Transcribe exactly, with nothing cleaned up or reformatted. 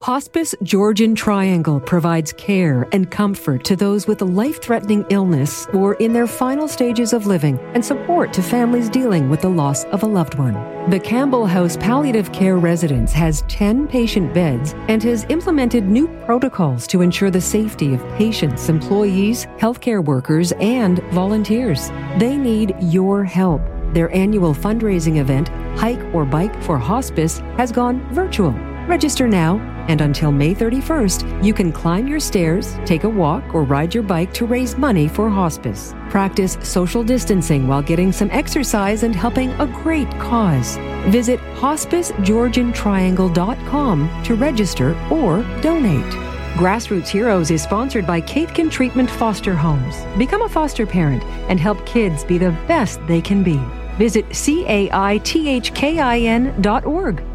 Hospice Georgian Triangle provides care and comfort to those with a life-threatening illness or in their final stages of living, and support to families dealing with the loss of a loved one. The Campbell House Palliative Care Residence has ten patient beds and has implemented new protocols to ensure the safety of patients, employees, healthcare workers, and volunteers. They need your help. Their annual fundraising event, Hike or Bike for Hospice, has gone virtual. Register now, and until May thirty-first, you can climb your stairs, take a walk, or ride your bike to raise money for hospice. Practice social distancing while getting some exercise and helping a great cause. Visit hospice georgian triangle dot com to register or donate. Grassroots Heroes is sponsored by Caitkin Treatment Foster Homes. Become a foster parent and help kids be the best they can be. Visit C A I T H K I N dot org.